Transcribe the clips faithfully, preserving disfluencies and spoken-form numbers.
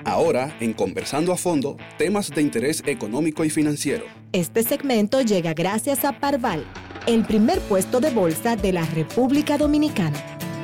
Ahora, en Conversando a Fondo, temas de interés económico y financiero. Este segmento llega gracias a Parval, el primer puesto de bolsa de la República Dominicana.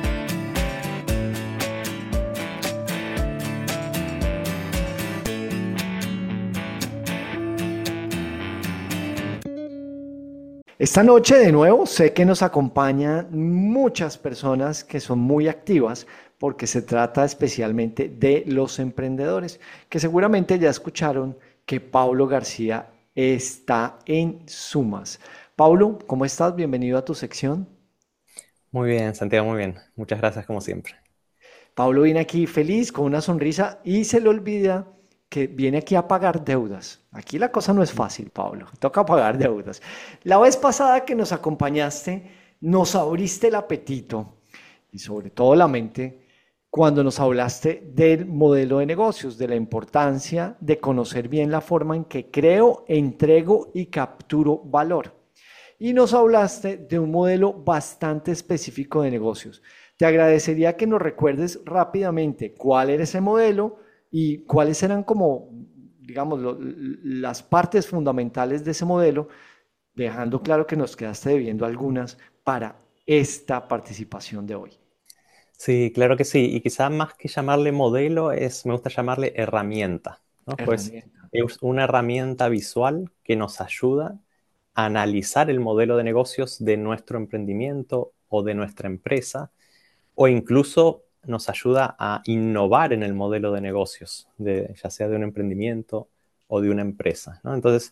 Esta noche de nuevo sé que nos acompañan muchas personas que son muy activas porque se trata especialmente de los emprendedores, que seguramente ya escucharon que Paulo García está en Sumas. Paulo, ¿cómo estás? Bienvenido a tu sección. Muy bien, Santiago, muy bien. Muchas gracias como siempre. Paulo viene aquí feliz, con una sonrisa y se le olvida que viene aquí a pagar deudas. Aquí la cosa no es fácil, Pablo. Toca pagar deudas. La vez pasada que nos acompañaste, nos abriste el apetito y sobre todo la mente cuando nos hablaste del modelo de negocios, de la importancia de conocer bien la forma en que creo, entrego y capturo valor. Y nos hablaste de un modelo bastante específico de negocios. Te agradecería que nos recuerdes rápidamente cuál era ese modelo y cuáles eran como, digamos, lo, las partes fundamentales de ese modelo, dejando claro que nos quedaste debiendo algunas para esta participación de hoy. Sí, claro que sí. Y quizás más que llamarle modelo, es, me gusta llamarle herramienta, ¿no? Pues Herramienta. es una herramienta visual que nos ayuda a analizar el modelo de negocios de nuestro emprendimiento o de nuestra empresa, o incluso nos ayuda a innovar en el modelo de negocios, de, ya sea de un emprendimiento o de una empresa, ¿no? Entonces,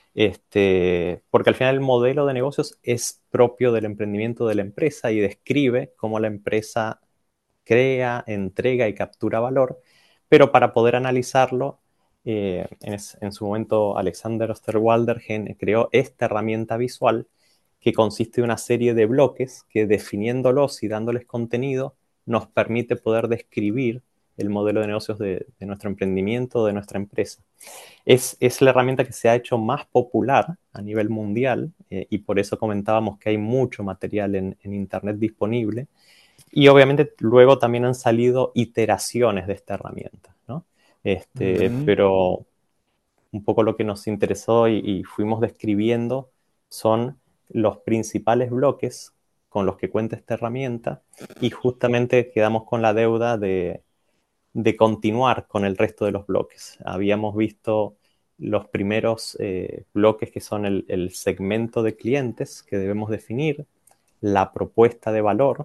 este, porque al final el modelo de negocios es propio del emprendimiento de la empresa y describe cómo la empresa crea, entrega y captura valor, pero para poder analizarlo, eh, en, en su momento Alexander Osterwalder creó esta herramienta visual que consiste en una serie de bloques que, definiéndolos y dándoles contenido, nos permite poder describir el modelo de negocios de, de nuestro emprendimiento, de nuestra empresa. Es, es la herramienta que se ha hecho más popular a nivel mundial, eh, y por eso comentábamos que hay mucho material en, en Internet disponible. Y obviamente luego también han salido iteraciones de esta herramienta, ¿no? Este, Uh-huh. Pero un poco lo que nos interesó y, y fuimos describiendo son los principales bloques con los que cuenta esta herramienta, y justamente quedamos con la deuda de, de continuar con el resto de los bloques. Habíamos visto los primeros eh, bloques que son el, el segmento de clientes que debemos definir, la propuesta de valor,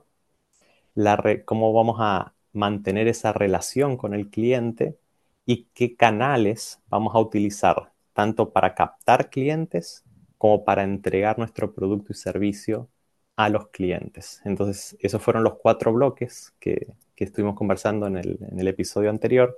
la re, cómo vamos a mantener esa relación con el cliente y qué canales vamos a utilizar, tanto para captar clientes como para entregar nuestro producto y servicio a los clientes. Entonces, esos fueron los cuatro bloques que, que estuvimos conversando en el, en el episodio anterior.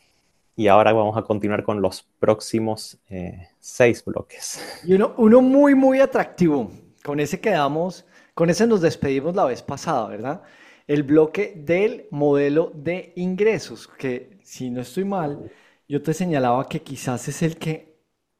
Y ahora vamos a continuar con los próximos eh, seis bloques. Y uno, uno muy, muy atractivo. Con ese quedamos, con ese nos despedimos la vez pasada, ¿verdad? El bloque del modelo de ingresos, que si no estoy mal, yo te señalaba que quizás es el que,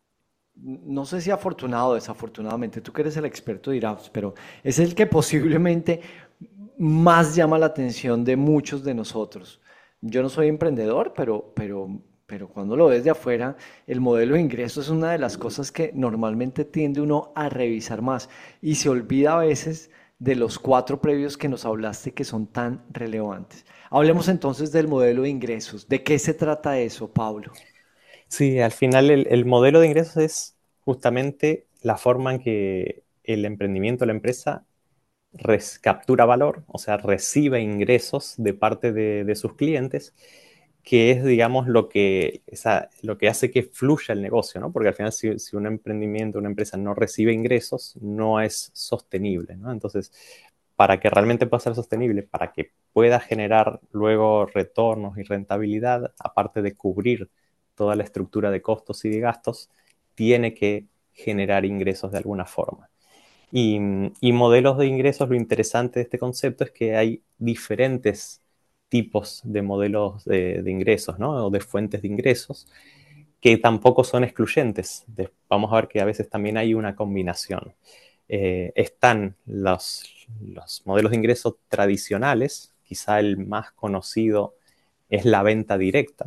no sé si afortunado o desafortunadamente, tú que eres el experto dirás, pero es el que posiblemente más llama la atención de muchos de nosotros. Yo no soy emprendedor, pero, pero, pero cuando lo ves de afuera, el modelo de ingresos es una de las cosas que normalmente tiende uno a revisar más y se olvida a veces de los cuatro previos que nos hablaste que son tan relevantes. Hablemos entonces del modelo de ingresos. ¿De qué se trata eso, Pablo? Sí, al final el, el modelo de ingresos es justamente la forma en que el emprendimiento, la empresa, res, captura valor, o sea, recibe ingresos de parte de, de sus clientes, que es, digamos, lo que, esa, lo que hace que fluya el negocio, ¿no? Porque al final si, si un emprendimiento, una empresa no recibe ingresos, no es sostenible, ¿no? Entonces, para que realmente pueda ser sostenible, para que pueda generar luego retornos y rentabilidad, aparte de cubrir toda la estructura de costos y de gastos, tiene que generar ingresos de alguna forma. Y, y modelos de ingresos, lo interesante de este concepto es que hay diferentes tipos de modelos de, de ingresos, ¿no? O de fuentes de ingresos, que tampoco son excluyentes. De, vamos a ver que a veces también hay una combinación. Eh, están los, los modelos de ingresos tradicionales, quizá el más conocido es la venta directa,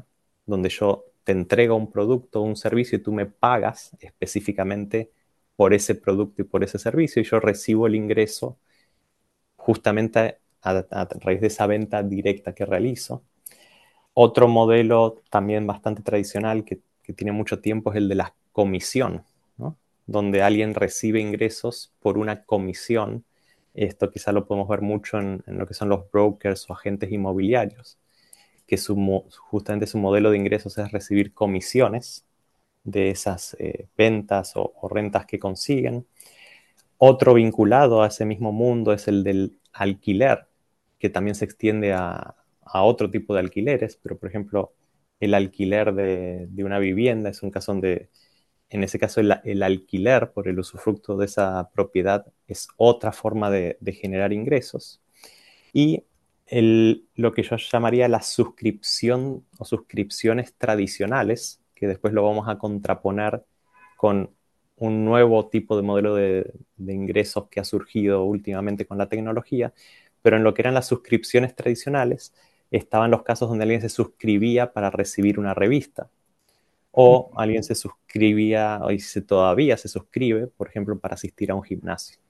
donde yo te entrego un producto o un servicio y tú me pagas específicamente por ese producto y por ese servicio, y yo recibo el ingreso justamente a, a raíz de esa venta directa que realizo. Otro modelo también bastante tradicional que, que tiene mucho tiempo es el de la comisión, ¿no? Donde alguien recibe ingresos por una comisión. Esto quizá lo podemos ver mucho en, en lo que son los brokers o agentes inmobiliarios, que su, justamente su modelo de ingresos es recibir comisiones de esas eh, ventas o, o rentas que consiguen. Otro vinculado a ese mismo mundo es el del alquiler, que también se extiende a, a otro tipo de alquileres, pero por ejemplo el alquiler de, de una vivienda es un caso donde, en ese caso, el, el alquiler por el usufructo de esa propiedad es otra forma de, de generar ingresos. Y el, lo que yo llamaría la suscripción o suscripciones tradicionales, que después lo vamos a contraponer con un nuevo tipo de modelo de, de ingresos que ha surgido últimamente con la tecnología, pero en lo que eran las suscripciones tradicionales estaban los casos donde alguien se suscribía para recibir una revista, o alguien se suscribía, o se, todavía se suscribe, por ejemplo, para asistir a un gimnasio.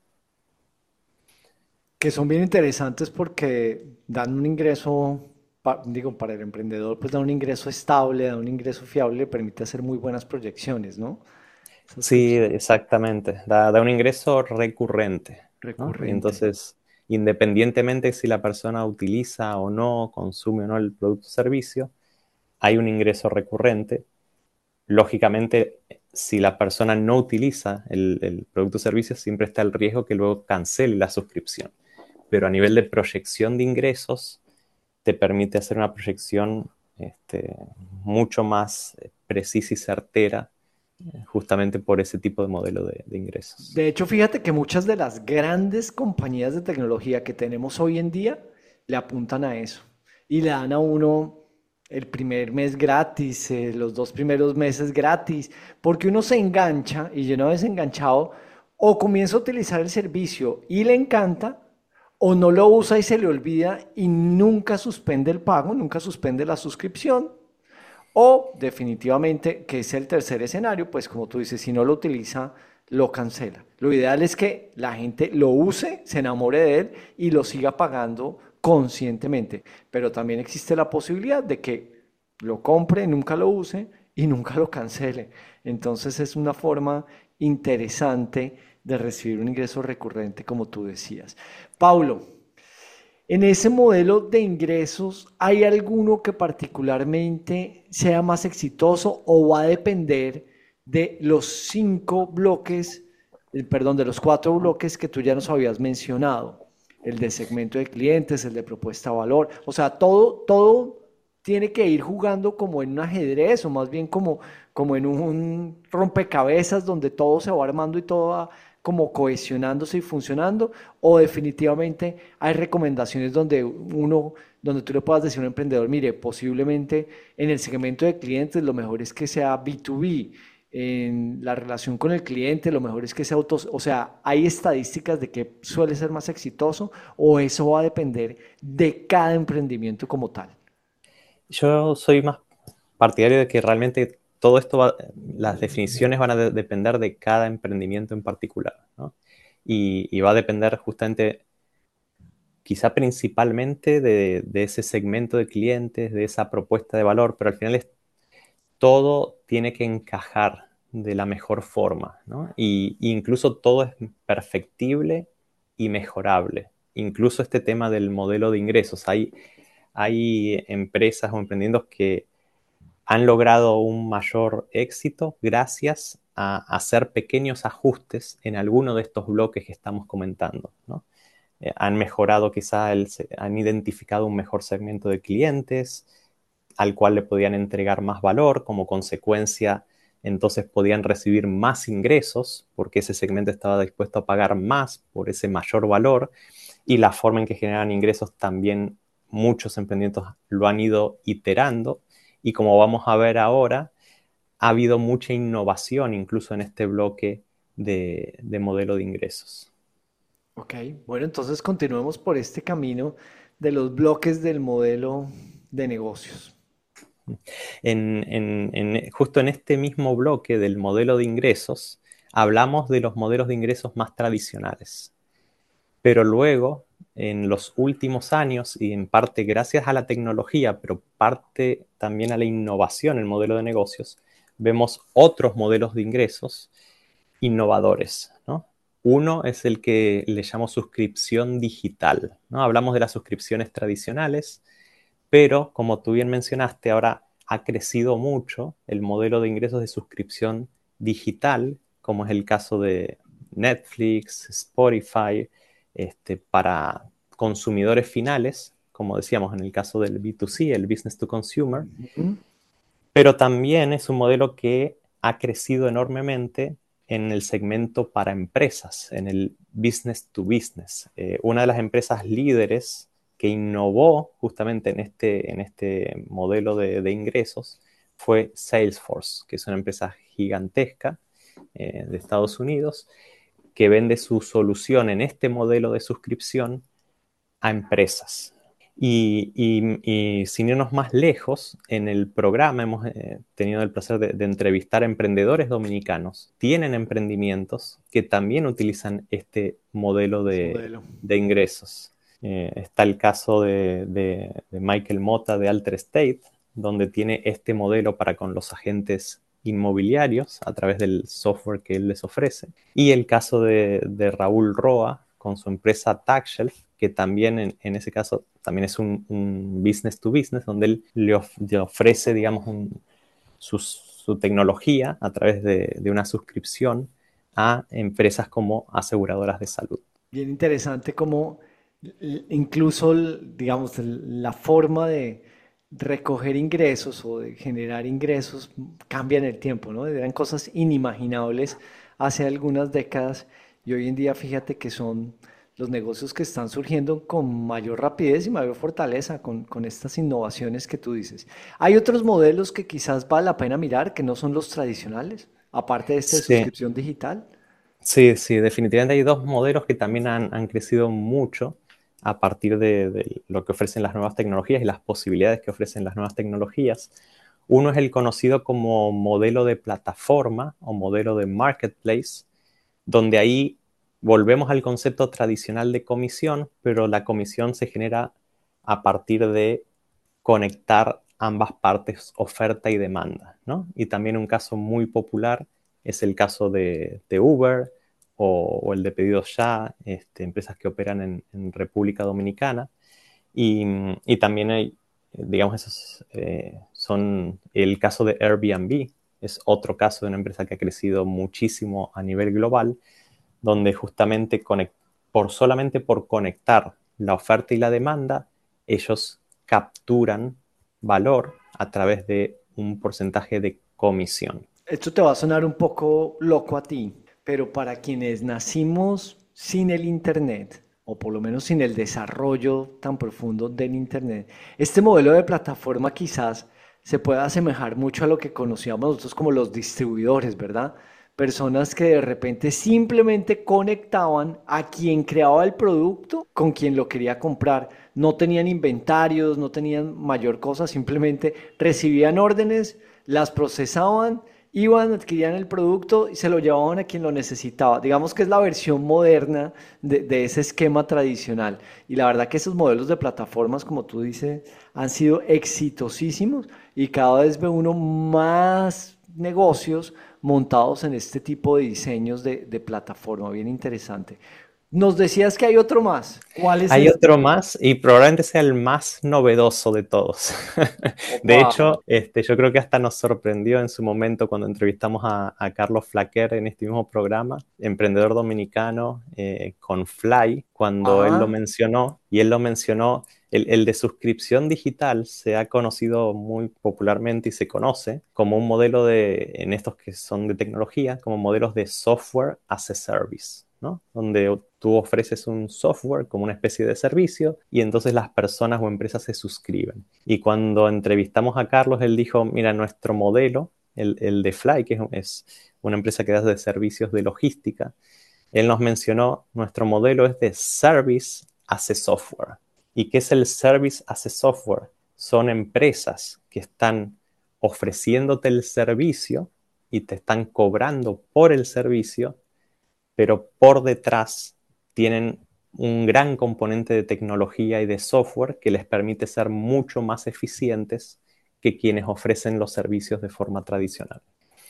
Que son bien interesantes porque dan un ingreso, pa- digo, para el emprendedor, pues da un ingreso estable, da un ingreso fiable, le permite hacer muy buenas proyecciones, ¿no? Sí, Suscripción exactamente. Da, da un ingreso recurrente, ¿no? Y recurrente. entonces, independientemente si la persona utiliza o no, consume o no el producto o servicio, hay un ingreso recurrente. Lógicamente, si la persona no utiliza el, el producto o servicio, siempre está el riesgo que luego cancele la suscripción. Pero a nivel de proyección de ingresos, te permite hacer una proyección este, mucho más eh, precisa y certera, eh, justamente por ese tipo de modelo de, de ingresos. De hecho, fíjate que muchas de las grandes compañías de tecnología que tenemos hoy en día le apuntan a eso y le dan a uno el primer mes gratis, eh, los dos primeros meses gratis, porque uno se engancha y una vez enganchado, o comienza a utilizar el servicio y le encanta, o no lo usa y se le olvida y nunca suspende el pago, nunca suspende la suscripción. O definitivamente, que es el tercer escenario, pues como tú dices, si no lo utiliza, lo cancela. Lo ideal es que la gente lo use, se enamore de él y lo siga pagando conscientemente. Pero también existe la posibilidad de que lo compre, nunca lo use y nunca lo cancele. Entonces es una forma interesante de recibir un ingreso recurrente, como tú decías. Paulo, en ese modelo de ingresos, ¿hay alguno que particularmente sea más exitoso o va a depender de los cinco bloques, eh, perdón, de los cuatro bloques que tú ya nos habías mencionado? El de segmento de clientes, el de propuesta de valor. O sea, todo, todo tiene que ir jugando como en un ajedrez o más bien como, como en un rompecabezas donde todo se va armando y todo va como cohesionándose y funcionando, o definitivamente hay recomendaciones donde uno, donde tú le puedas decir a un emprendedor, mire, posiblemente en el segmento de clientes lo mejor es que sea B dos B, en la relación con el cliente lo mejor es que sea autos, o sea, hay estadísticas de que suele ser más exitoso o eso va a depender de cada emprendimiento como tal. Yo soy más partidario de que realmente todo esto, va, las definiciones van a de- depender de cada emprendimiento en particular, ¿no? Y, y va a depender justamente, quizá principalmente de, de ese segmento de clientes, de esa propuesta de valor, pero al final es, todo tiene que encajar de la mejor forma, ¿no? Y, y incluso todo es perfectible y mejorable. Incluso este tema del modelo de ingresos. Hay, hay empresas o emprendiendo que han logrado un mayor éxito gracias a hacer pequeños ajustes en alguno de estos bloques que estamos comentando, ¿no? Eh, han mejorado quizá, el, han identificado un mejor segmento de clientes al cual le podían entregar más valor, como consecuencia entonces podían recibir más ingresos porque ese segmento estaba dispuesto a pagar más por ese mayor valor, y la forma en que generan ingresos también muchos emprendimientos lo han ido iterando, y como vamos a ver ahora, ha habido mucha innovación incluso en este bloque de, de modelo de ingresos. Ok, bueno, entonces continuemos por este camino de los bloques del modelo de negocios. En, en, en, justo en este mismo bloque del modelo de ingresos, hablamos de los modelos de ingresos más tradicionales. Pero luego, en los últimos años, y en parte gracias a la tecnología, pero parte también a la innovación en el modelo de negocios, vemos otros modelos de ingresos innovadores, ¿no? Uno es el que le llamo suscripción digital, ¿no? Hablamos de las suscripciones tradicionales, pero como tú bien mencionaste, ahora ha crecido mucho el modelo de ingresos de suscripción digital, como es el caso de Netflix, Spotify, este, para consumidores finales, como decíamos en el caso del B dos C, el Business to Consumer, uh-huh. Pero también es un modelo que ha crecido enormemente en el segmento para empresas, en el business to business. Eh, una de las empresas líderes que innovó justamente en este, en este modelo de, de ingresos fue Salesforce, que es una empresa gigantesca eh, de Estados Unidos, que vende su solución en este modelo de suscripción a empresas. Y, y, y sin irnos más lejos, en el programa hemos eh, tenido el placer de, de entrevistar a emprendedores dominicanos. Tienen emprendimientos que también utilizan este modelo de, modelo. de ingresos. Eh, está el caso de, de, de Michael Mota de Alter State, donde tiene este modelo para con los agentes inmobiliarios a través del software que él les ofrece. Y el caso de, de Raúl Roa con su empresa TaxShelf, que también en, en ese caso también es un, un business to business, donde él le, of, le ofrece, digamos, un, su, su tecnología a través de, de una suscripción a empresas como aseguradoras de salud. Bien interesante cómo incluso, digamos, la forma de recoger ingresos o de generar ingresos cambia en el tiempo, ¿no? Eran cosas inimaginables hace algunas décadas y hoy en día fíjate que son los negocios que están surgiendo con mayor rapidez y mayor fortaleza con, con estas innovaciones que tú dices. ¿Hay otros modelos que quizás vale la pena mirar que no son los tradicionales, aparte de esta sí. suscripción digital? Sí, sí, definitivamente hay dos modelos que también han, han crecido mucho a partir de, de lo que ofrecen las nuevas tecnologías y las posibilidades que ofrecen las nuevas tecnologías. Uno es el conocido como modelo de plataforma o modelo de marketplace, donde ahí volvemos al concepto tradicional de comisión, pero la comisión se genera a partir de conectar ambas partes, oferta y demanda, ¿no? Y también un caso muy popular es el caso de, de Uber o, o el de Pedidos Ya, este, empresas que operan en, en República Dominicana. Y, y también hay, digamos, esos eh, son el caso de Airbnb, es otro caso de una empresa que ha crecido muchísimo a nivel global, donde justamente conect, por solamente por conectar la oferta y la demanda, ellos capturan valor a través de un porcentaje de comisión. Esto te va a sonar un poco loco a ti, pero para quienes nacimos sin el Internet, o por lo menos sin el desarrollo tan profundo del Internet, este modelo de plataforma quizás se puede asemejar mucho a lo que conocíamos nosotros como los distribuidores, ¿verdad? Personas que de repente simplemente conectaban a quien creaba el producto con quien lo quería comprar. No tenían inventarios, no tenían mayor cosa, simplemente recibían órdenes, las procesaban, iban, adquirían el producto y se lo llevaban a quien lo necesitaba. Digamos que es la versión moderna de, de ese esquema tradicional. Y la verdad que esos modelos de plataformas, como tú dices, han sido exitosísimos y cada vez ve uno más negocios montados en este tipo de diseños de, de plataforma, bien interesante. Nos decías que hay otro más. ¿Cuál es Hay este? otro más y probablemente sea el más novedoso de todos. De hecho, este, yo creo que hasta nos sorprendió en su momento cuando entrevistamos a, a Carlos Flaquer en este mismo programa, emprendedor dominicano eh, con Fly, cuando ah. él lo mencionó, y él lo mencionó, el, el de suscripción digital se ha conocido muy popularmente y se conoce como un modelo de, en estos que son de tecnología, como modelos de software as a service, ¿no? Donde tú ofreces un software como una especie de servicio y entonces las personas o empresas se suscriben. Y cuando entrevistamos a Carlos, él dijo, mira, nuestro modelo, el, el de Fly, que es, es una empresa que da de servicios de logística, él nos mencionó, nuestro modelo es de service as a software. ¿Y qué es el service as a software? Son empresas que están ofreciéndote el servicio y te están cobrando por el servicio, pero por detrás tienen un gran componente de tecnología y de software que les permite ser mucho más eficientes que quienes ofrecen los servicios de forma tradicional.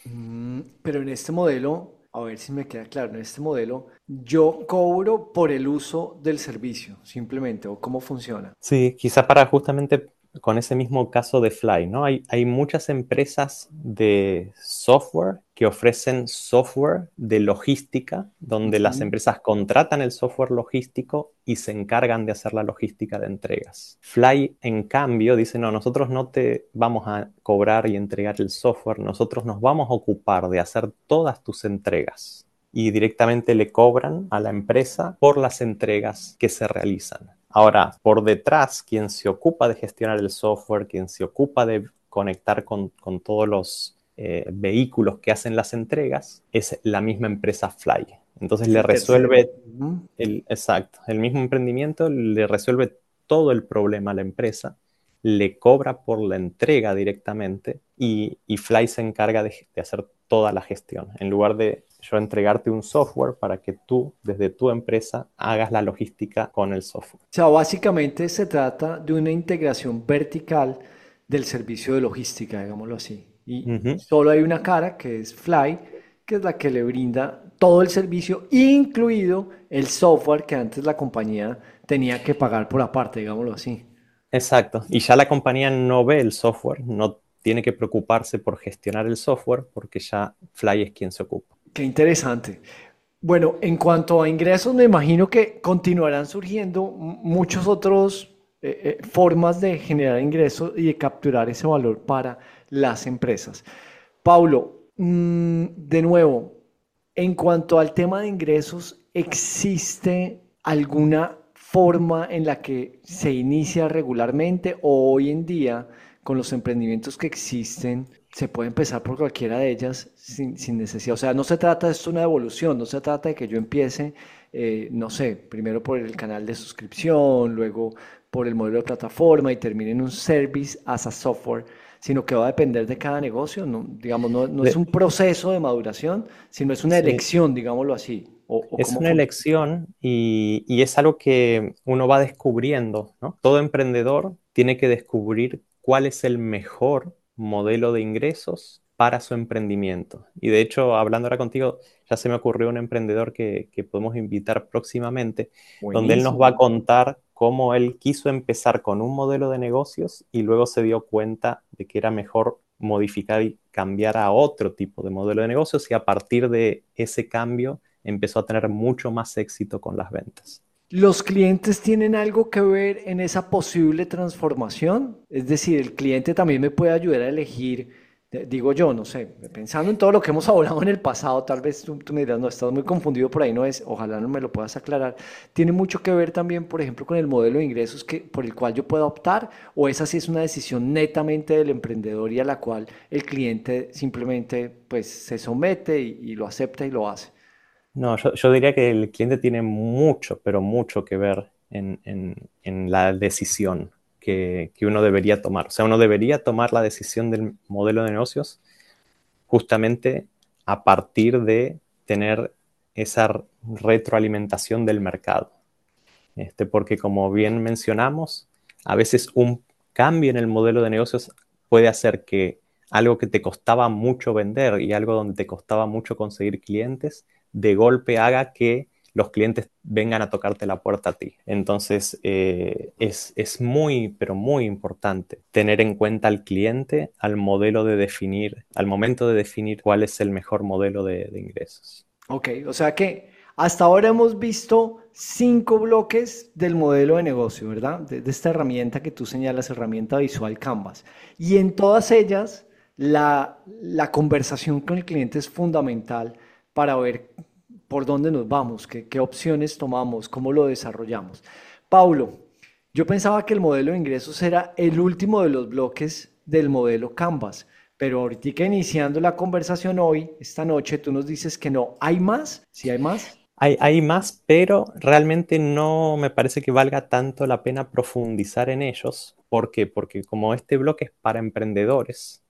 Mm, pero en este modelo, a ver si me queda claro, en este modelo yo cobro por el uso del servicio, simplemente, o cómo funciona. Sí, quizá para justamente con ese mismo caso de Fly, ¿no? Hay, hay muchas empresas de software que ofrecen software de logística, donde las Ujú. empresas contratan el software logístico y se encargan de hacer la logística de entregas. Fly, en cambio, dice, no, nosotros no te vamos a cobrar y entregar el software, nosotros nos vamos a ocupar de hacer todas tus entregas. Y directamente le cobran a la empresa por las entregas que se realizan. Ahora, por detrás, quien se ocupa de gestionar el software, quien se ocupa de conectar con, con todos los eh, vehículos que hacen las entregas, es la misma empresa Fly. Entonces Es le el tercero. resuelve, Ujú. el, exacto, el mismo emprendimiento le resuelve todo el problema a la empresa, le cobra por la entrega directamente y, y Fly se encarga de, de hacer toda la gestión. En lugar de yo entregarte un software para que tú, desde tu empresa, hagas la logística con el software. O sea, básicamente se trata de una integración vertical del servicio de logística, digámoslo así. Y Ujú. solo hay una cara que es Fly, que es la que le brinda todo el servicio, incluido el software que antes la compañía tenía que pagar por aparte, digámoslo así. Exacto. Y ya la compañía no ve el software, no tiene que preocuparse por gestionar el software porque ya Fly es quien se ocupa. Qué interesante. Bueno, en cuanto a ingresos, me imagino que continuarán surgiendo m- muchos otros eh, eh, formas de generar ingresos y de capturar ese valor para las empresas. Paulo, mm, de nuevo, en cuanto al tema de ingresos, ¿existe alguna forma en la que se inicia regularmente o hoy en día con los emprendimientos que existen se puede empezar por cualquiera de ellas sin, sin necesidad? O sea, no se trata de esto una evolución, no se trata de que yo empiece, eh, no sé, primero por el canal de suscripción, luego por el modelo de plataforma y termine en un service as a software, sino que va a depender de cada negocio, no, digamos, no, no es De- un proceso de maduración, sino es una sí, elección, digámoslo así, o, o es cómo una funciona. elección y, y es algo que uno va descubriendo, ¿no? Todo emprendedor tiene que descubrir cuál es el mejor modelo de ingresos para su emprendimiento. Y de hecho, hablando ahora contigo, ya se me ocurrió un emprendedor que, que podemos invitar próximamente, donde él nos va a Buenísimo. contar cómo él quiso empezar con un modelo de negocios y luego se dio cuenta de que era mejor modificar y cambiar a otro tipo de modelo de negocios y a partir de ese cambio empezó a tener mucho más éxito con las ventas. ¿Los clientes tienen algo que ver en esa posible transformación? Es decir, el cliente también me puede ayudar a elegir, eh, digo yo, no sé, pensando en todo lo que hemos hablado en el pasado, tal vez tú, tú me dirás, no, estás muy confundido por ahí, no es, ojalá no me lo puedas aclarar. ¿Tiene mucho que ver también, por ejemplo, con el modelo de ingresos que, por el cual yo pueda optar? ¿O esa sí es una decisión netamente del emprendedor y a la cual el cliente simplemente pues se somete y, y lo acepta y lo hace? No, yo, yo diría que el cliente tiene mucho, pero mucho que ver en, en- en la decisión que, que uno debería tomar. O sea, uno debería tomar la decisión del modelo de negocios justamente a partir de tener esa retroalimentación del mercado. Este, porque como bien mencionamos, a veces un cambio en el modelo de negocios puede hacer que algo que te costaba mucho vender y algo donde te costaba mucho conseguir clientes, de golpe haga que los clientes vengan a tocarte la puerta a ti. Entonces, eh, es, es muy, pero muy importante tener en cuenta al cliente al modelo de definir, al momento de definir cuál es el mejor modelo de, de ingresos. Ok, o sea que hasta ahora hemos visto cinco bloques del modelo de negocio, ¿verdad? De, de esta herramienta que tú señalas, herramienta visual Canvas. Y en todas ellas, la, la conversación con el cliente es fundamental para ver por dónde nos vamos, qué, qué opciones tomamos, cómo lo desarrollamos. Paulo, yo pensaba que el modelo de ingresos era el último de los bloques del modelo Canvas. Pero ahorita iniciando la conversación hoy, esta noche, tú nos dices que no. ¿Hay más? ¿Sí hay más? Hay, hay más, pero realmente no me parece que valga tanto la pena profundizar en ellos. ¿Por qué? Porque como este bloque es para emprendedores,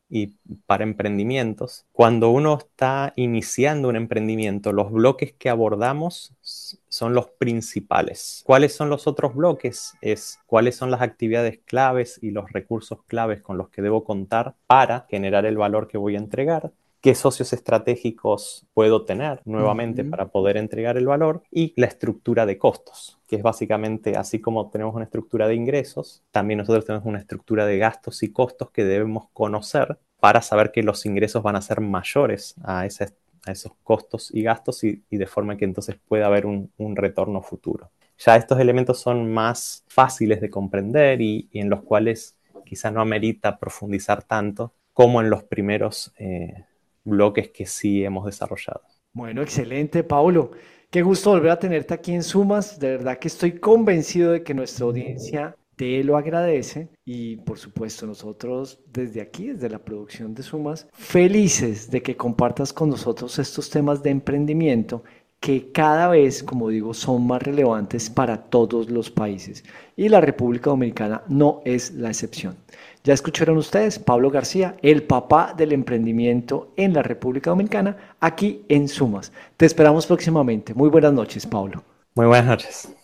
y para emprendimientos. Cuando uno está iniciando un emprendimiento, los bloques que abordamos son los principales. ¿Cuáles son los otros bloques? Es cuáles son las actividades claves y los recursos claves con los que debo contar para generar el valor que voy a entregar. ¿Qué socios estratégicos puedo tener nuevamente uh-huh. para poder entregar el valor? Y la estructura de costos, que es básicamente, así como tenemos una estructura de ingresos, también nosotros tenemos una estructura de gastos y costos que debemos conocer para saber que los ingresos van a ser mayores a, ese, a esos costos y gastos y, y de forma que entonces pueda haber un, un retorno futuro. Ya estos elementos son más fáciles de comprender y, y en los cuales quizá no amerita profundizar tanto como en los primeros eh, bloques que sí hemos desarrollado. Bueno, excelente, Paulo. Qué gusto volver a tenerte aquí en Sumas. De verdad que estoy convencido de que nuestra audiencia te lo agradece y, por supuesto, nosotros desde aquí, desde la producción de Sumas, felices de que compartas con nosotros estos temas de emprendimiento que cada vez, como digo, son más relevantes para todos los países y la República Dominicana no es la excepción. Ya escucharon ustedes, Pablo García, el papá del emprendimiento en la República Dominicana, aquí en Sumas. Te esperamos próximamente. Muy buenas noches, Pablo. Muy buenas noches.